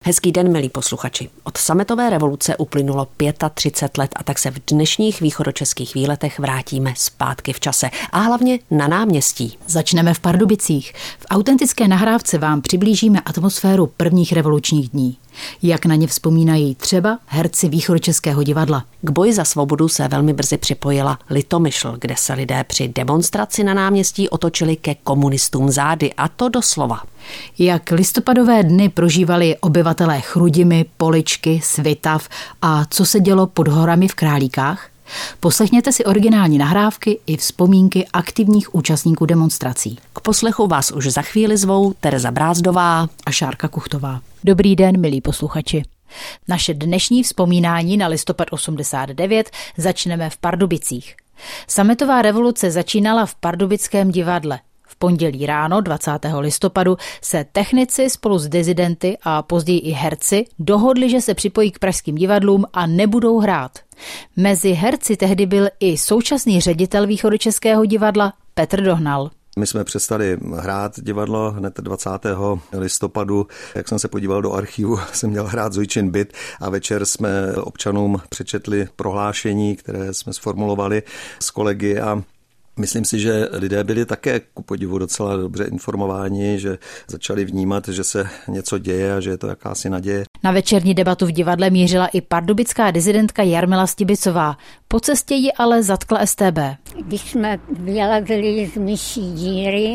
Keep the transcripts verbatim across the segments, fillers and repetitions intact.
Hezký den, milí posluchači. Od sametové revoluce uplynulo třicet pět let a tak se v dnešních východočeských výletech vrátíme zpátky v čase a hlavně na náměstí. Začneme v Pardubicích. V autentické nahrávce vám přiblížíme atmosféru prvních revolučních dní. Jak na ně vzpomínají třeba herci Východočeského divadla. K boji za svobodu se velmi brzy připojila Litomyšl, kde se lidé při demonstraci na náměstí otočili ke komunistům zády, a to doslova. Jak listopadové dny prožívali obyvatelé Chrudimi, Poličky, Svitav a co se dělo pod horami v Králíkách? Poslechněte si originální nahrávky i vzpomínky aktivních účastníků demonstrací. K poslechu vás už za chvíli zvou Tereza Brázdová a Šárka Kuchtová. Dobrý den, milí posluchači. Naše dnešní vzpomínání na listopad osmdesát devět začneme v Pardubicích. Sametová revoluce začínala v Pardubickém divadle. V pondělí ráno dvacátého listopadu se technici spolu s dizidenty a později i herci dohodli, že se připojí k pražským divadlům a nebudou hrát. Mezi herci tehdy byl i současný ředitel Východočeského divadla Petr Dohnal. My jsme přestali hrát divadlo hned dvacátého listopadu. Jak jsem se podíval do archivu, jsem měl hrát Zojčin byt a večer jsme občanům přečetli prohlášení, které jsme sformulovali s kolegy, a myslím si, že lidé byli také ku podivu docela dobře informováni, že začali vnímat, že se něco děje a že je to jakási naděje. Na večerní debatu v divadle mířila i pardubická dizidentka Jarmila Stibicová. Po cestě ji ale zatkla S T B. Když jsme vylezli z myší díry,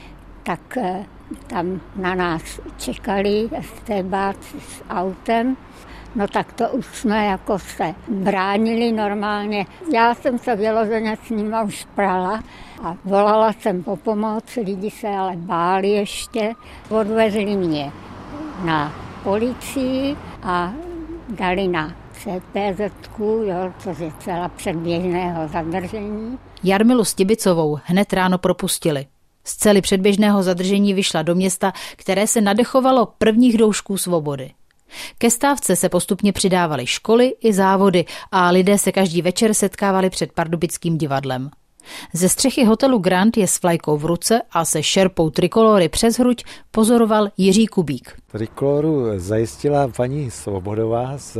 tak tam na nás čekali STBáci s autem. No tak to už jsme jako se bránili normálně. Já jsem se vyloženě s nima už prala a volala jsem po pomoc, lidi se ale báli ještě. Odvezli mě na policii a dali na C P zetku, jo, což je celá předběžného zadržení. Jarmilu Stibicovou hned ráno propustili. Z cely předběžného zadržení vyšla do města, které se nadechovalo prvních doušků svobody. Ke stávce se postupně přidávaly školy i závody a lidé se každý večer setkávali před Pardubickým divadlem. Ze střechy hotelu Grand je s vlajkou v ruce a se šerpou trikolory přes hruď pozoroval Jiří Kubík. Trikoloru zajistila paní Svobodová z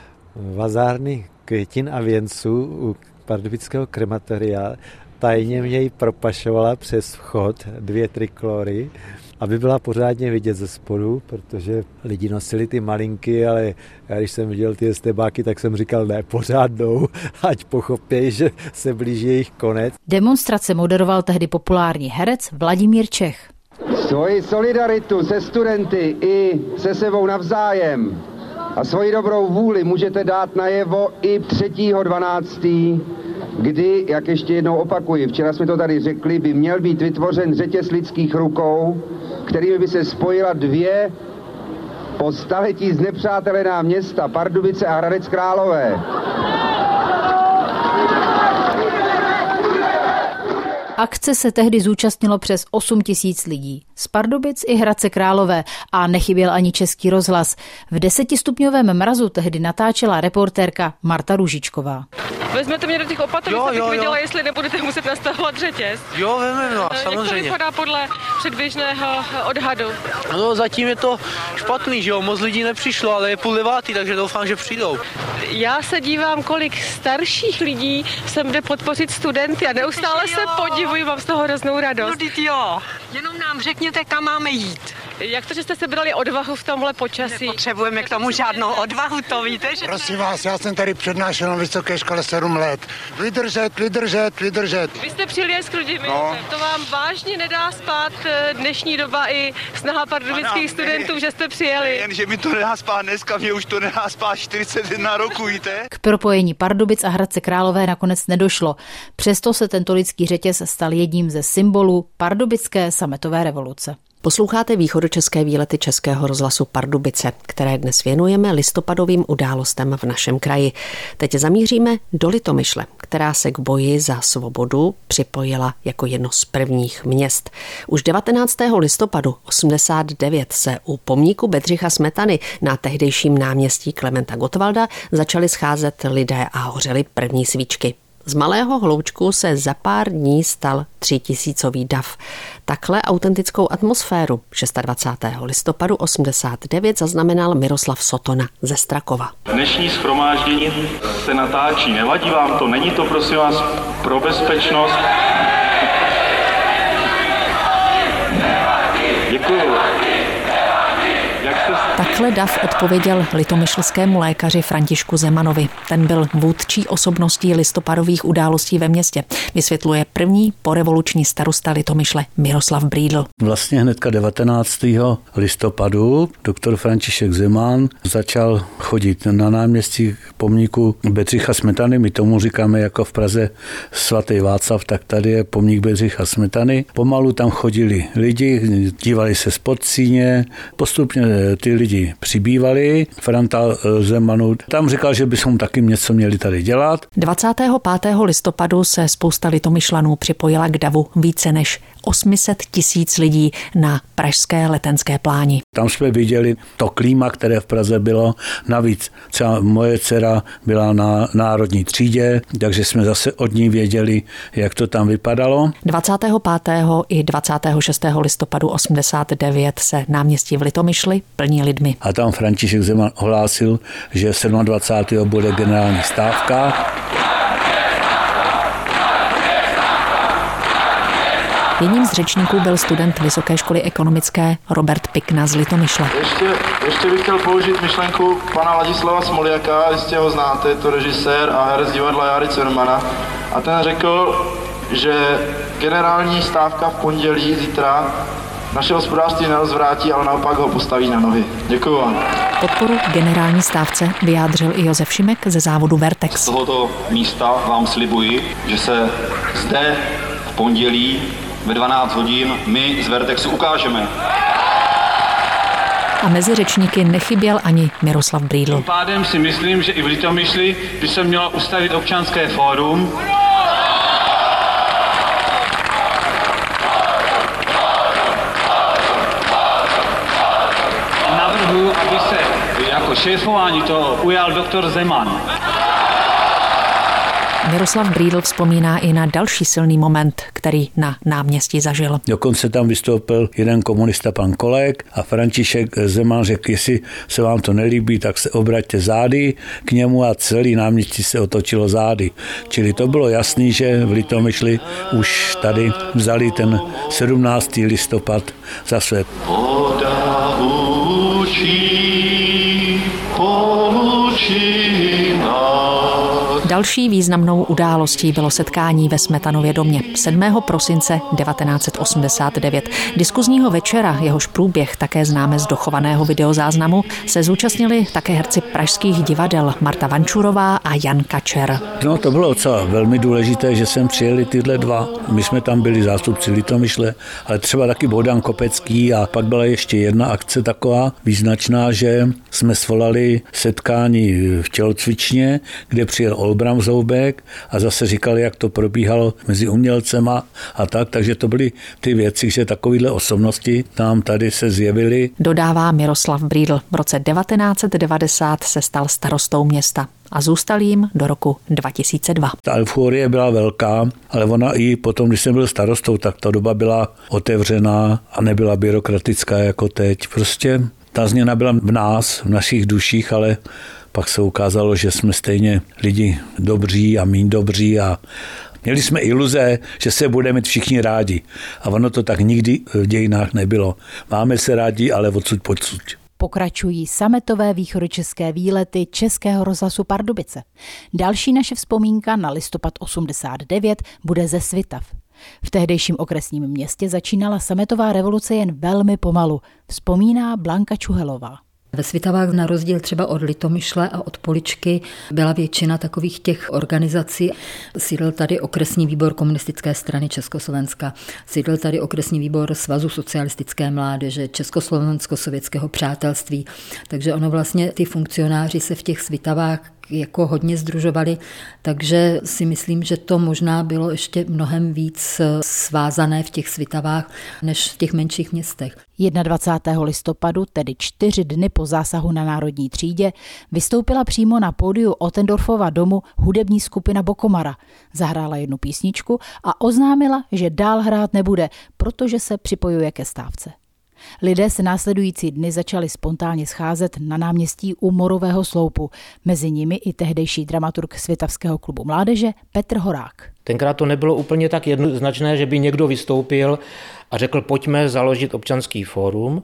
vazárny květin a věnců u Pardubického krematoria. Tajně mě ji propašovala přes vchod dvě trikolory, aby byla pořádně vidět ze spodu, protože lidi nosili ty malinky, ale já když jsem viděl ty estebáky, tak jsem říkal ne, pořádnou, ať pochopějí, že se blíží jejich konec. Demonstrace moderoval tehdy populární herec Vladimír Čech. Svoji solidaritu se studenty i se sebou navzájem a svoji dobrou vůli můžete dát najevo i třetího dvanáctého kdy, jak ještě jednou opakuji, včera jsme to tady řekli, by měl být vytvořen řetěz lidských rukou, kterými by se spojila dvě po staletí znepřátelená města, Pardubice a Hradec Králové. Akce se tehdy zúčastnilo přes osm tisíc lidí. Z Pardubic i Hradce Králové a nechyběl ani Český rozhlas. V desetistupňovém mrazu tehdy natáčela reportérka Marta Růžičková. Vezmete mě do těch opatrů, abych viděla, jestli nebudete muset nastavovat řetěz. Jo, vezmeme, no, samozřejmě. Jak to vypadá podle předběžného odhadu? No, zatím je to špatný, že jo, moc lidí nepřišlo, ale je půl devátý, takže doufám, že přijdou. Já se dívám, kolik starších lidí sem jde podpořit studenty a neustále se podivuji, mám z toho hroznou radost. No, jo, jenom nám řekněte, kam máme jít. Jak to, že jste sebrali odvahu v tomhle počasí? Nepotřebujeme k tomu žádnou odvahu, to víte, že... Prosím vás, já jsem tady přednášel na vysoké škole sedm let. Vydržet, vydržet, vydržet. Vy jste přijeli s Chrudimi, no. To vám vážně nedá spát dnešní doba i snaha pardubických studentů, že jste přijeli? Jen, že mi to nedá spát dneska, mě už to nedá spát čtyřicet jedna roku, víte? K propojení Pardubic a Hradce Králové nakonec nedošlo. Přesto se tento lidský řetěz stal jedním ze symbolů pardubické sametové revoluce. Posloucháte východočeské výlety Českého rozhlasu Pardubice, které dnes věnujeme listopadovým událostem v našem kraji. Teď zamíříme do Litomyšle, která se k boji za svobodu připojila jako jedno z prvních měst. Už devatenáctého listopadu osmdesát devět se u pomníku Bedřicha Smetany na tehdejším náměstí Klementa Gottwalda začali scházet lidé a hořely první svíčky. Z malého hloučku se za pár dní stal třítisícový dav. Takhle autentickou atmosféru dvacátého šestého listopadu osmdesát devět zaznamenal Miroslav Sotona ze Strakova. Dnešní shromáždění se natáčí, nevadí vám to, není to prosím vás pro bezpečnost. Děkuju. Takhle dav odpověděl litomyšlskému lékaři Františku Zemanovi. Ten byl vůdčí osobností listopadových událostí ve městě. Vysvětluje první porevoluční starosta Litomyšle Miroslav Brýdl. Vlastně hnedka devatenáctého listopadu doktor František Zeman začal chodit na náměstí pomníku Bedřicha Smetany. My tomu říkáme jako v Praze svatý Václav, tak tady je pomník Bedřicha Smetany. Pomalu tam chodili lidi, dívali se spod síně, postupně ty lidi přibývali. Franta Zemanu tam říkal, že bychom taky něco měli tady dělat. dvacátého pátého listopadu se spousta litomyšlanů připojila k davu více než osm set tisíc lidí na pražské Letenské pláni. Tam jsme viděli to klíma, které v Praze bylo. Navíc třeba moje dcera byla na národní třídě, takže jsme zase od ní věděli, jak to tam vypadalo. dvacátého pátého i dvacátého šestého listopadu osmdesát devět se náměstí v Litomyšli plní lidmi. A tam František Zeman ohlásil, že dvacátého sedmého bude generální stávka. Jedním z řečníků byl student Vysoké školy ekonomické Robert Pikna z Litomyšle. Ještě, ještě bych chtěl použít myšlenku pana Ladislava Smoljaka, jistě ho znáte, je to režisér a herec divadla Járy Cermana. A ten řekl, že generální stávka v pondělí zítra naše hospodářství nerozvrátí, ale naopak ho postaví na nohy. Děkuju vám. Podporu generální stávce vyjádřil i Josef Šimek ze závodu Vertex. Z tohoto místa vám slibuji, že se zde v pondělí ve dvanáct hodin my z Vertexu ukážeme. A mezi řečníky nechyběl ani Miroslav Brýdl. Tím pádem si myslím, že i v Litomyšli by se mělo ustavit občanské fórum. Navrhuji, aby se jako šéfování toho ujal doktor Zeman. Miroslav Brýdl vzpomíná i na další silný moment, který na náměstí zažil. Dokonce tam vystoupil jeden komunista, pan Kolek, a František Zeman řekl, jestli se vám to nelíbí, tak se obraťte zády k němu, a celý náměstí se otočilo zády. Čili to bylo jasný, že v Litomyšli už tady vzali ten sedmnáctého listopad za své. Voda učí, poučí nás. Další významnou událostí bylo setkání ve Smetanově domě sedmého prosince devatenáct set osmdesát devět. Diskuzního večera, jehož průběh také známe z dochovaného videozáznamu, se zúčastnili také herci pražských divadel Marta Vančurová a Jan Kačer. No, to bylo docela velmi důležité, že sem přijeli tyhle dva. My jsme tam byli zástupci Litomyšle, ale třeba taky Bohdan Kopecký, a pak byla ještě jedna akce taková význačná, že jsme svolali setkání v tělocvičně, kde přijel Olbram Zoubek a zase říkali, jak to probíhalo mezi umělcema a tak, takže to byly ty věci, že takovýhle osobnosti nám tady se zjevily. Dodává Miroslav Brýdl. V roce devatenáct set devadesát se stal starostou města a zůstal jím do roku dva tisíce dva. Ta euforie byla velká, ale ona i potom, když jsem byl starostou, tak ta doba byla otevřená a nebyla byrokratická jako teď. Prostě ta změna byla v nás, v našich duších, ale pak se ukázalo, že jsme stejně lidi dobří a míň dobří a měli jsme iluze, že se budeme mít všichni rádi. A ono to tak nikdy v dějinách nebylo. Máme se rádi, ale odsud pocud. Pokračují sametové východočeské výlety Českého rozhlasu Pardubice. Další naše vzpomínka na listopad osmdesát devět bude ze Svitav. V tehdejším okresním městě začínala sametová revoluce jen velmi pomalu, vzpomíná Blanka Čuhelová. Ve Svitavách na rozdíl třeba od Litomyšle a od Poličky byla většina takových těch organizací. Sídlil tady okresní výbor komunistické strany Československa, sídlil tady okresní výbor Svazu socialistické mládeže, Československo-sovětského přátelství. Takže ono vlastně ty funkcionáři se v těch Svitavách jako hodně sdružovali, takže si myslím, že to možná bylo ještě mnohem víc svázané v těch Svitavách než v těch menších městech. dvacátého prvního listopadu, tedy čtyři dny po zásahu na Národní třídě, vystoupila přímo na pódiu Ottendorfova domu hudební skupina Bokomara. Zahrála jednu písničku a oznámila, že dál hrát nebude, protože se připojuje ke stávce. Lidé se následující dny začali spontánně scházet na náměstí u Morového sloupu. Mezi nimi i tehdejší dramaturg Svitavského klubu mládeže Petr Horák. Tenkrát to nebylo úplně tak jednoznačné, že by někdo vystoupil a řekl, pojďme založit občanský fórum,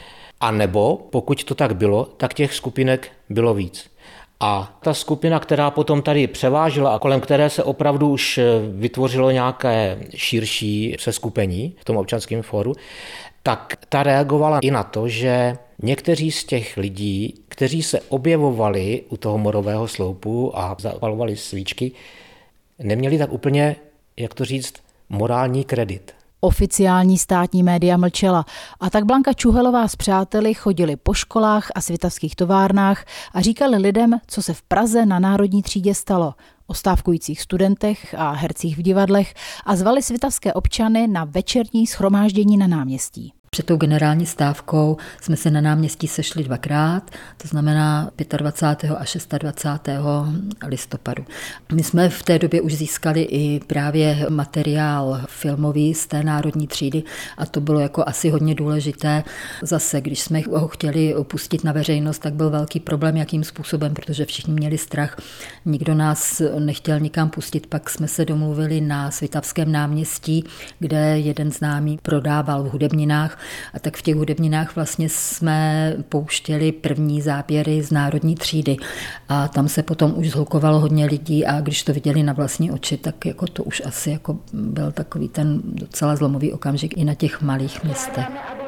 a nebo pokud to tak bylo, tak těch skupinek bylo víc. A ta skupina, která potom tady převážila a kolem které se opravdu už vytvořilo nějaké širší seskupení v tom občanském fóru, tak ta reagovala i na to, že někteří z těch lidí, kteří se objevovali u toho Morového sloupu a zapalovali svíčky, neměli tak úplně, jak to říct, morální kredit. Oficiální státní média mlčela a tak Blanka Čuhelová s přáteli chodili po školách a svitavských továrnách a říkali lidem, co se v Praze na Národní třídě stalo, o stávkujících studentech a hercích v divadlech a zvali svitavské občany na večerní shromáždění na náměstí. Před tou generální stávkou jsme se na náměstí sešli dvakrát, to znamená dvacátého pátého a dvacátého šestého listopadu. My jsme v té době už získali i právě materiál filmový z té Národní třídy a to bylo jako asi hodně důležité. Zase, když jsme ho chtěli opustit na veřejnost, tak byl velký problém, jakým způsobem, protože všichni měli strach. Nikdo nás nechtěl nikam pustit, pak jsme se domluvili na Svitavském náměstí, kde jeden známý prodával v hudebninách. A tak v těch hudebninách vlastně jsme pouštěli první záběry z Národní třídy a tam se potom už zhlukovalo hodně lidí a když to viděli na vlastní oči, tak jako to už asi jako byl takový ten docela zlomový okamžik i na těch malých městech.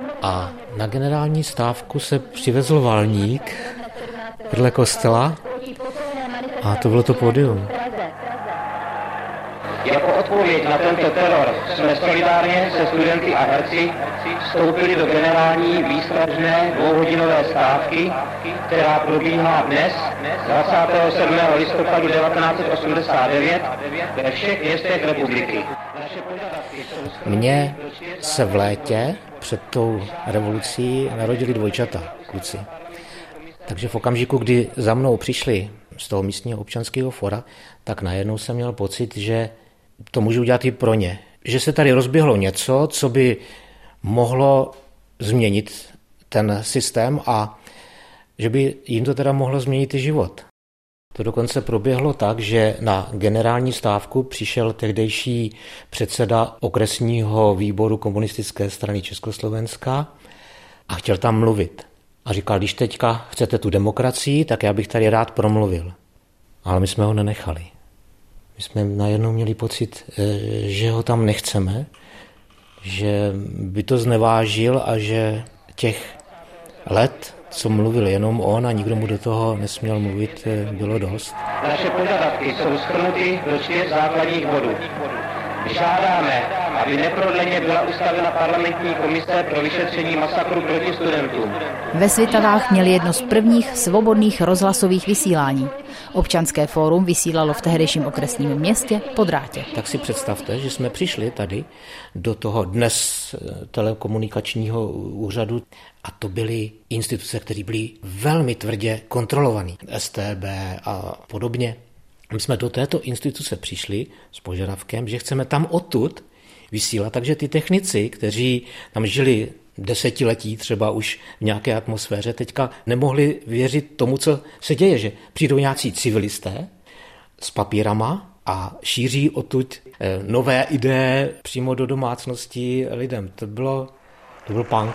A na generální stávku se přivezl valník vedle kostela a to bylo to pódium. Jako odpověď na tento teror jsme solidárně se studenty a herci vstoupili do generální výstražné dvouhodinové stávky, která probíhá dnes, dvacátého sedmého listopadu devatenáct set osmdesát devět, ve všech městech republiky. Mně se v létě před tou revolucí narodili dvojčata, kluci. Takže v okamžiku, kdy za mnou přišli z toho místního občanského fora, tak najednou jsem měl pocit, že to můžu udělat i pro ně. Že se tady rozběhlo něco, co by mohlo změnit ten systém a že by jim to teda mohlo změnit i život. To dokonce proběhlo tak, že na generální stávku přišel tehdejší předseda okresního výboru komunistické strany Československa a chtěl tam mluvit. A říkal, když teďka chcete tu demokracii, tak já bych tady rád promluvil. Ale my jsme ho nenechali. My jsme najednou měli pocit, že ho tam nechceme, že by to znevážil a že těch let, co mluvil jenom on a nikdo mu do toho nesměl mluvit, bylo dost. Naše požadavky jsou shrnuty do čtyř základních bodů. Žádáme, aby neprodleně byla ustavena parlamentní komise pro vyšetření masakru proti studentům. Ve Svitavách měli jedno z prvních svobodných rozhlasových vysílání. Občanské fórum vysílalo v tehdejším okresním městě po drátě. Tak si představte, že jsme přišli tady do toho dnes telekomunikačního úřadu a to byly instituce, které byly velmi tvrdě kontrolované. S T B a podobně. My jsme do této instituce přišli s požadavkem, že chceme tam odtud vysílat, takže ty technici, kteří tam žili desetiletí třeba už v nějaké atmosféře, teďka nemohli věřit tomu, co se děje, že přijdou nějací civilisté s papírama a šíří odtud nové ideje přímo do domácností lidem. To bylo, to byl punk.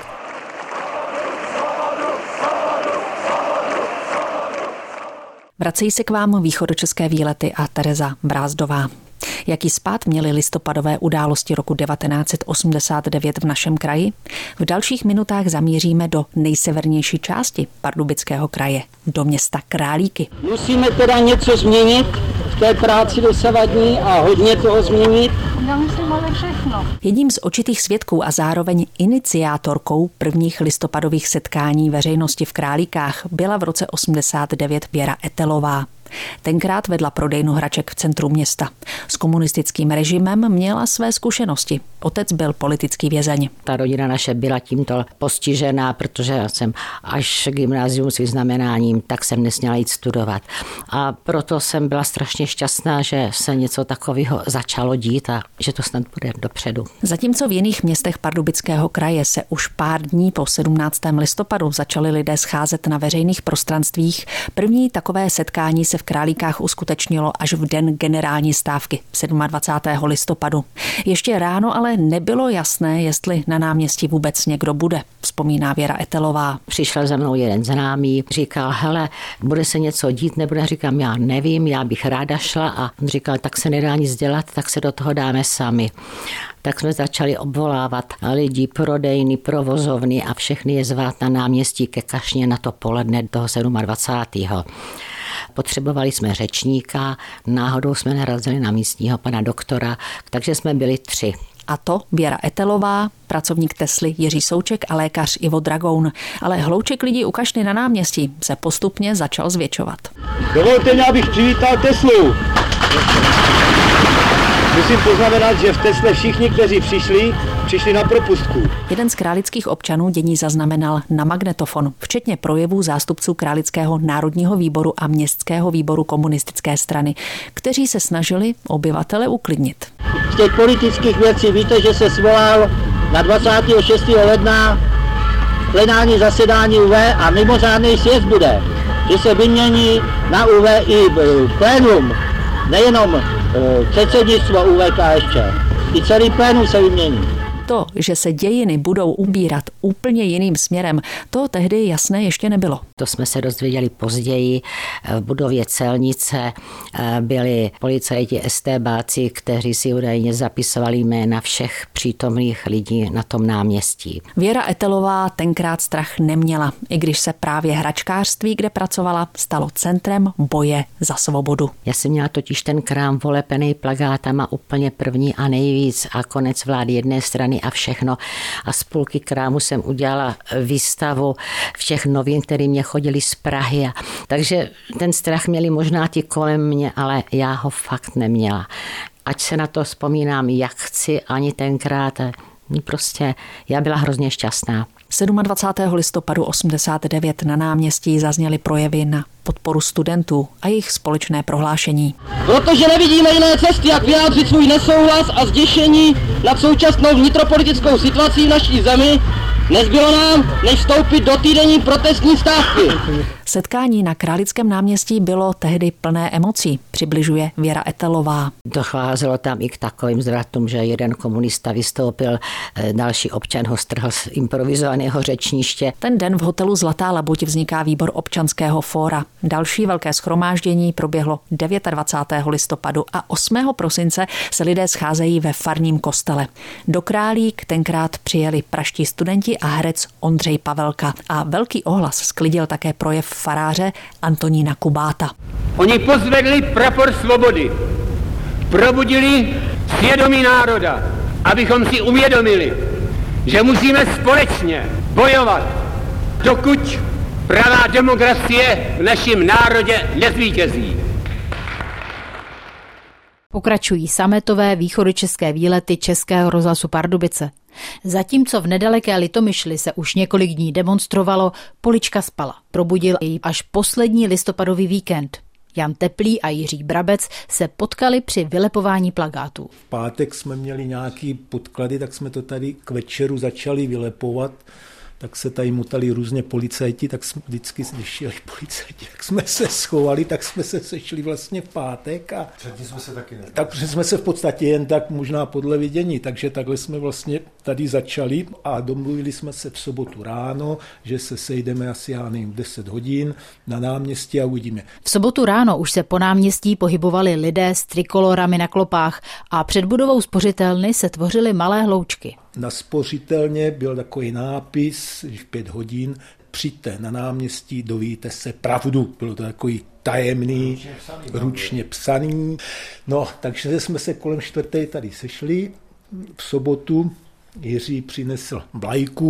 Vracejí se k vám východočeské výlety a Tereza Brázdová. Jaký spád měly listopadové události roku devatenáct set osmdesát devět v našem kraji? V dalších minutách zamíříme do nejsevernější části Pardubického kraje, do města Králíky. Musíme teda něco změnit v té práci dosavadní a hodně toho změnit. Já myslím ale všechno. Jedním z očitých svědků a zároveň iniciátorkou prvních listopadových setkání veřejnosti v Králíkách byla v roce osmdesát devět Věra Etelová. Tenkrát vedla prodejnu hraček v centru města. S komunistickým režimem měla své zkušenosti. Otec byl politický vězeň. Ta rodina naše byla tímto postižená, protože já jsem až gymnázium s vyznamenáním, tak jsem nesměla jít studovat. A proto jsem byla strašně šťastná, že se něco takového začalo dít a že to snad bude dopředu. Zatímco v jiných městech Pardubického kraje se už pár dní po sedmnáctého listopadu začali lidé scházet na veřejných prostranstvích, první takové setkání se v Králíkách uskutečnilo až v den generální stávky dvacátého sedmého listopadu. Ještě ráno ale nebylo jasné, jestli na náměstí vůbec někdo bude, vzpomíná Věra Etelová. Přišel za mnou jeden známý, říkal, hele, bude se něco dít, nebude, říkám, já nevím, já bych ráda šla a on říkal, tak se nedá nic dělat, tak se do toho dáme sami. Tak jsme začali obvolávat lidi, prodejny, provozovny a všechny je zvát na náměstí ke kašně na to poledne toho dvacátého sedmého Potřebovali jsme řečníka, náhodou jsme narazili na místního pana doktora, takže jsme byli tři. A to Věra Etelová, pracovník Tesly Jiří Souček a lékař Ivo Dragoun. Ale hlouček lidí u kašny na náměstí se postupně začal zvětšovat. Dovolte mi, abych přivítal Teslu. Musím poznamenat, že v Tesle všichni, kteří přišli, přišli na propustku. Jeden z králických občanů dění zaznamenal na magnetofon, včetně projevů zástupců Králického národního výboru a městského výboru komunistické strany, kteří se snažili obyvatele uklidnit. Z těch politických věcí víte, že se svolal na dvacátého šestého ledna plenární zasedání U V a mimořádný sjezd bude, že se vymění na U V i plénum, nejenom předsednictvo U V K S Č, i celý plénum se vymění. To, že se dějiny budou ubírat úplně jiným směrem, to tehdy jasné ještě nebylo. To jsme se dozvěděli později. V budově celnice byli policajti estébáci, kteří si údajně zapisovali jména všech přítomných lidí na tom náměstí. Věra Etelová tenkrát strach neměla, i když se právě hračkářství, kde pracovala, stalo centrem boje za svobodu. Já jsem měla totiž ten krám volepený plakátama úplně první a nejvíc a konec vlády jedné strany a všechno. A z půlky krámu jsem udělala výstavu všech novin, které mě chodili z Prahy. Takže ten strach měli možná ti kolem mě, ale já ho fakt neměla. Ať se na to vzpomínám, jak chci, ani tenkrát. Prostě já byla hrozně šťastná. dvacátého sedmého listopadu osmdesát devět na náměstí zazněly projevy na podporu studentů a jejich společné prohlášení. Protože nevidíme jiné cesty, jak vyjádřit svůj nesouhlas a zděšení nad současnou vnitropolitickou situací v naší zemi, nezbylo nám, než vstoupit do týdenní protestní stávky. Setkání na Králickém náměstí bylo tehdy plné emocí, přibližuje Věra Etelová. Docházelo tam i k takovým zvratům, že jeden komunista vystoupil, další občan ho strhl z improvizovaného řečniště. Ten den v hotelu Zlatá labuť vzniká výbor občanského fóra. Další velké shromáždění proběhlo dvacátého devátého listopadu a osmého prosince se lidé scházejí ve farním kostele. Do Králík tenkrát přijeli praští studenti a herec Ondřej Pavelka a velký ohlas sklidil také projev faráře Antonína Kubáta. Oni pozvedli prapor svobody, probudili svědomí národa, abychom si uvědomili, že musíme společně bojovat, dokud pravá demokracie v našem národě nezvítězí. Pokračují sametové východočeské výlety Českého rozhlasu Pardubice. Zatímco v nedaleké Litomyšli se už několik dní demonstrovalo, Polička spala. Probudil ji až poslední listopadový víkend. Jan Teplý a Jiří Brabec se potkali při vylepování plakátů. V pátek jsme měli nějaký podklady, tak jsme to tady k večeru začali vylepovat. Tak se tady mutali různě policajti, tak jsme vždycky, když šli policajti, tak jsme se schovali, tak jsme se sešli vlastně v pátek. A předtím jsme se taky ne. Tak jsme se v podstatě jen tak možná podle vidění, takže takhle jsme vlastně tady začali a domluvili jsme se v sobotu ráno, že se sejdeme asi, já nevím, deset hodin na náměstí a uvidíme. V sobotu ráno už se po náměstí pohybovali lidé s trikolorami na klopách a před budovou spořitelny se tvořily malé hloučky. Na spořitelně byl takový nápis, že v pět hodin přijďte na náměstí, dovíte se pravdu. Bylo to takový tajemný, ručně psaný. Ručně psaný. No, takže jsme se kolem čtvrté tady sešli. V sobotu Jiří přinesl vlajku,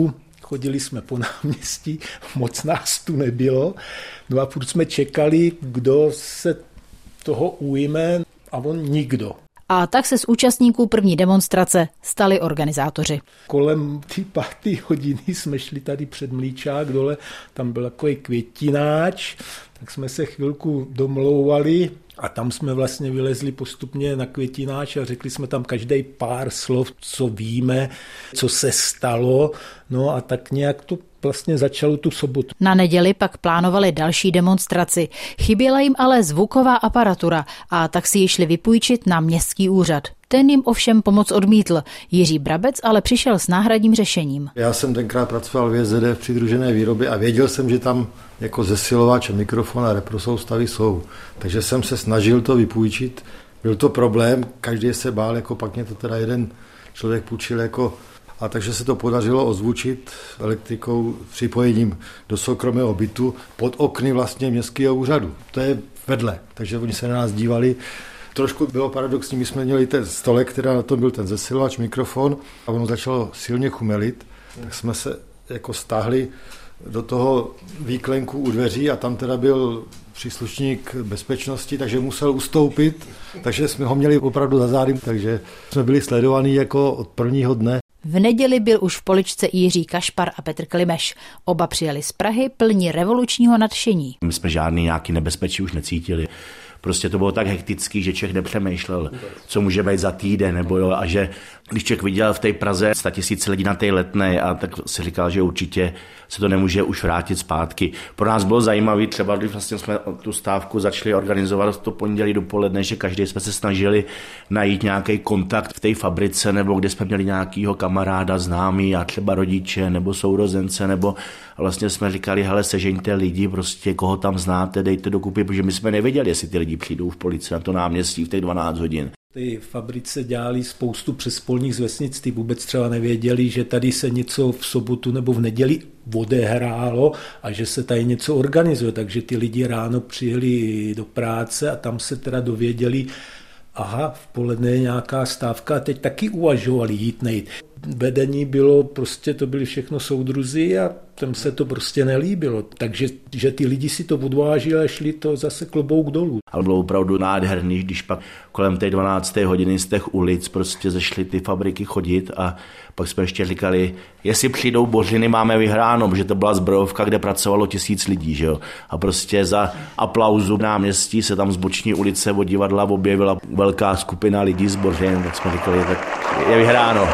chodili jsme po náměstí, moc nás tu nebylo. No a furt jsme čekali, kdo se toho ujme a on nikdo. A tak se z účastníků první demonstrace stali organizátoři. Kolem ty páté hodiny jsme šli tady před Mlýčák dole, tam byl takový květináč, tak jsme se chvilku domlouvali a tam jsme vlastně vylezli postupně na květináč a řekli jsme tam každý pár slov, co víme, co se stalo, no a tak nějak to vlastně začalo tu sobotu. Na neděli pak plánovali další demonstraci. Chyběla jim ale zvuková aparatura a tak si ji šli vypůjčit na městský úřad. Ten jim ovšem pomoc odmítl. Jiří Brabec ale přišel s náhradním řešením. Já jsem tenkrát pracoval v J Z D v přidružené výrobě a věděl jsem, že tam jako zesilovač, mikrofon a reprosoustavy jsou. Takže jsem se snažil to vypůjčit. Byl to problém, každý se bál, jako pak mě to teda jeden člověk půjčil jako. A takže se to podařilo ozvučit elektrikou připojením do soukromého bytu pod okny vlastně městského úřadu. To je vedle, takže oni se na nás dívali. Trošku bylo paradoxní, my jsme měli ten stolek, který na tom byl ten zesilovač, mikrofon a ono začalo silně chumelit, tak jsme se jako stáhli do toho výklenku u dveří a tam teda byl příslušník bezpečnosti, takže musel ustoupit, takže jsme ho měli opravdu za zády, takže jsme byli sledovaní jako od prvního dne. V neděli byl už v Poličce Jiří Kašpar a Petr Klimeš. Oba přijeli z Prahy plní revolučního nadšení. My jsme žádný nějaký nebezpečí už necítili. Prostě to bylo tak hektický, že člověk nepřemýšlel, co může být za týden, nebo jo, a že když člověk viděl v té Praze sto tisíc lidí na té Letné, a tak si říkal, že určitě se to nemůže už vrátit zpátky. Pro nás bylo zajímavé, třeba když vlastně jsme tu stávku začali organizovat to pondělí dopoledne, že každý jsme se snažili najít nějaký kontakt v té fabrice, nebo kde jsme měli nějakýho kamaráda, známý a třeba rodiče, nebo sourozence, nebo vlastně jsme říkali, hele, sežeňte lidi, prostě koho tam znáte, dejte dokupy, protože my jsme nevěděli, jestli ty lidi přijdou v Polici na to náměstí v těch dvanáct hodin. Ty fabrice dělali spoustu přespolních z vesnic, ty vůbec třeba nevěděli, že tady se něco v sobotu nebo v neděli odehrálo a že se tady něco organizuje, takže ty lidi ráno přijeli do práce a tam se teda dověděli, aha, v poledne je nějaká stávka a teď taky uvažovali jít nejít. Vedení bylo prostě, to byli všechno soudruzi a tam se to prostě nelíbilo. Takže že ty lidi si to odvážili a šli to zase klobouk dolů. Ale bylo opravdu nádherný, když pak kolem té dvanácté hodiny z těch ulic prostě zešly ty fabriky chodit a pak jsme ještě říkali, jestli přijdou Bořiny, máme vyhráno, protože to byla zbrojovka, kde pracovalo tisíc lidí, že jo. A prostě za aplauzu náměstí se tam z boční ulice od divadla objevila velká skupina lidí z Bořin, tak jsme říkali, tak je vyhráno.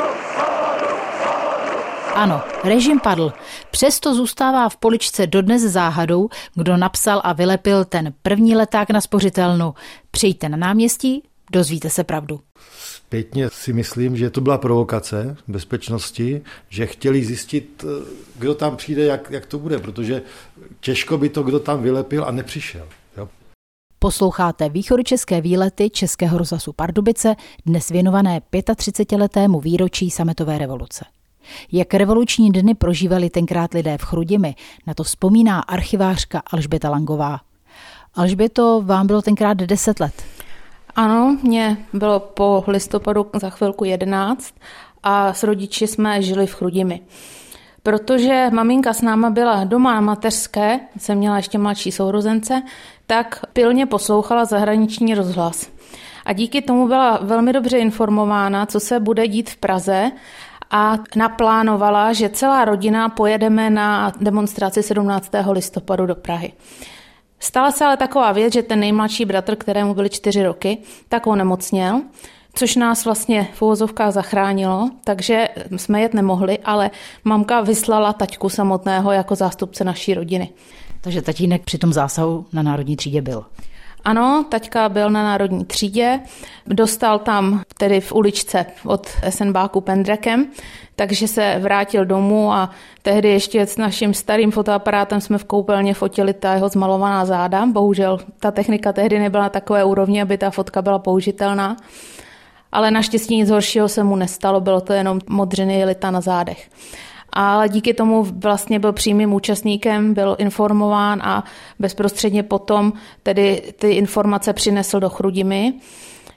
Ano, režim padl. Přesto zůstává v Poličce dodnes záhadou, kdo napsal a vylepil ten první leták na spořitelnu. Přijďte na náměstí, dozvíte se pravdu. Zpětně si myslím, že to byla provokace bezpečnosti, že chtěli zjistit, kdo tam přijde, jak, jak to bude, protože těžko by to kdo tam vylepil a nepřišel. Jo? Posloucháte východočeské výlety Českého rozhlasu Pardubice, dnes věnované třicetiletému výročí sametové revoluce. Jak revoluční dny prožívali tenkrát lidé v Chrudimi, na to vzpomíná archivářka Alžběta Langová. Alžběto, vám bylo tenkrát deset let. Ano, mě bylo po listopadu za chvilku jedenáct a s rodiči jsme žili v Chrudimi. Protože maminka s náma byla doma na mateřské, jsem měla ještě mladší sourozence, tak pilně poslouchala zahraniční rozhlas. A díky tomu byla velmi dobře informována, co se bude dít v Praze, a naplánovala, že celá rodina pojedeme na demonstraci sedmnáctého listopadu do Prahy. Stala se ale taková věc, že ten nejmladší bratr, kterému byly čtyři roky, tak onemocněl, což nás vlastně v uvozovkách zachránilo, takže jsme jet nemohli, ale mamka vyslala taťku samotného jako zástupce naší rodiny. Takže tatínek při tom zásahu na Národní třídě byl. Ano, taťka byl na Národní třídě, dostal tam tedy v uličce od esenbáku pendrekem, takže se vrátil domů a tehdy ještě s naším starým fotoaparátem jsme v koupelně fotili ta jeho zmalovaná záda. Bohužel ta technika tehdy nebyla na takové úrovni, aby ta fotka byla použitelná. Ale naštěstí nic horšího se mu nestalo, bylo to jenom modřiny jelita na zádech. Ale díky tomu vlastně byl přímým účastníkem, byl informován a bezprostředně potom tedy ty informace přinesl do Chrudimi.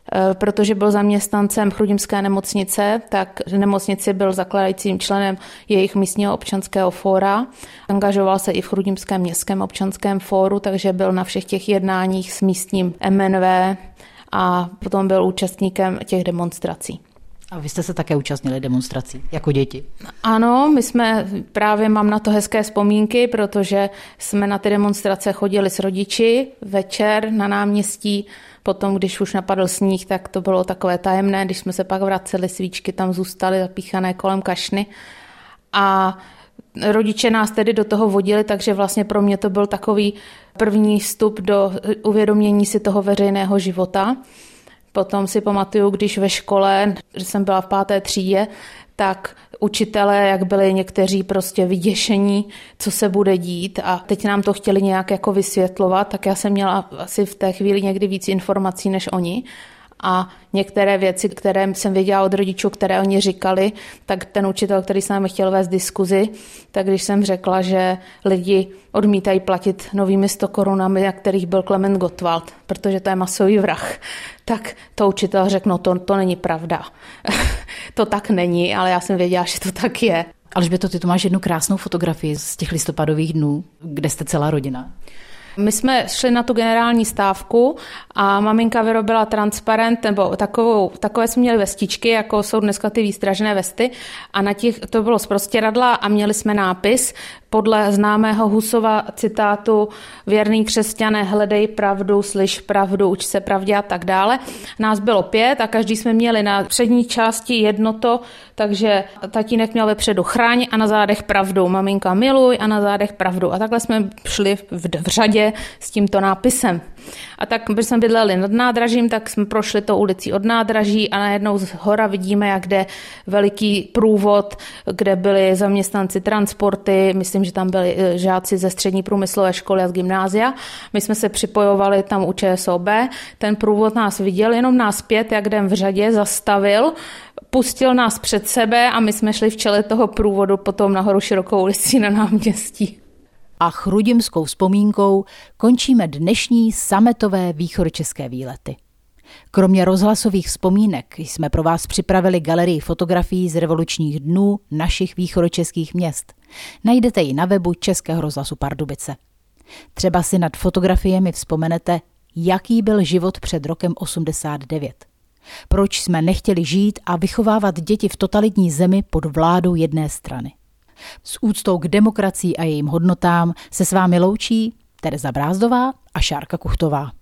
protože byl zaměstnancem chrudimské nemocnice, tak v nemocnici byl zakládajícím členem jejich místního občanského fóra. Angažoval se i v chrudimském městském občanském fóru, takže byl na všech těch jednáních s místním M N V a potom byl účastníkem těch demonstrací. A vy jste se také účastnili demonstrací jako děti? Ano, my jsme, právě mám na to hezké vzpomínky, protože jsme na ty demonstrace chodili s rodiči večer na náměstí. Potom, když už napadl sníh, tak to bylo takové tajemné. Když jsme se pak vraceli, svíčky tam zůstaly zapíchané kolem kašny. A rodiče nás tedy do toho vodili, takže vlastně pro mě to byl takový první vstup do uvědomění si toho veřejného života. Potom si pamatuju, když ve škole, že jsem byla v páté třídě, tak učitelé, jak byli někteří prostě vyděšení, co se bude dít a teď nám to chtěli nějak jako vysvětlovat, tak já jsem měla asi v té chvíli někdy víc informací než oni. A některé věci, které jsem věděla od rodičů, které oni říkali, tak ten učitel, který s námi chtěl vést diskuzi, tak když jsem řekla, že lidi odmítají platit novými sto korunami, jak kterých byl Klement Gottwald, protože to je masový vrah, tak to učitel řekl, no to, to není pravda. To tak není, ale já jsem věděla, že to tak je. Alžběto, ty tu máš jednu krásnou fotografii z těch listopadových dnů, kde jste celá rodina. My jsme šli na tu generální stávku a maminka vyrobila transparent, nebo takovou, takové jsme měli vestičky, jako jsou dneska ty výstražné vesty a na těch to bylo z prostěradla a měli jsme nápis podle známého Husova citátu věrný křesťané, hledej pravdu, slyš pravdu, uč se pravdě a tak dále. Nás bylo pět a každý jsme měli na přední části jednoto, takže tatínek měl vepředu chráň a na zádech pravdu, maminka miluj a na zádech pravdu. A takhle jsme šli v, v řadě s tímto nápisem. A tak, když jsme bydleli nad nádražím, tak jsme prošli tou ulicí od nádraží a najednou z hora vidíme, jak jde veliký průvod, kde byli zaměstnanci transporty, myslím, že tam byli žáci ze střední průmyslové školy a z gymnázia. My jsme se připojovali tam u Č S O B, ten průvod nás viděl, jenom nás pět, jak jdem v řadě, zastavil, pustil nás před sebe a my jsme šli v čele toho průvodu potom nahoru širokou ulicí na náměstí. A chrudimskou vzpomínkou končíme dnešní sametové východočeské výlety. Kromě rozhlasových vzpomínek jsme pro vás připravili galerii fotografií z revolučních dnů našich východočeských měst. Najdete ji na webu Českého rozhlasu Pardubice. Třeba si nad fotografiemi vzpomenete, jaký byl život před rokem osmdesát devět. Proč jsme nechtěli žít a vychovávat děti v totalitní zemi pod vládou jedné strany. S úctou k demokracii a jejím hodnotám se s vámi loučí Tereza Brázdová a Šárka Kuchtová.